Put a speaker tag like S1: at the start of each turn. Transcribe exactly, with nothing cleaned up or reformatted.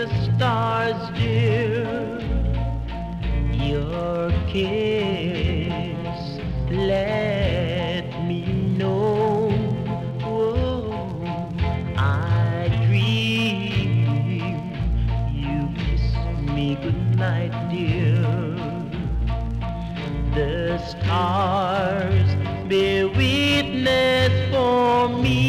S1: the stars, dear, your kiss let me know. Oh, I dream you kiss me goodnight, dear. The stars bear witness for me.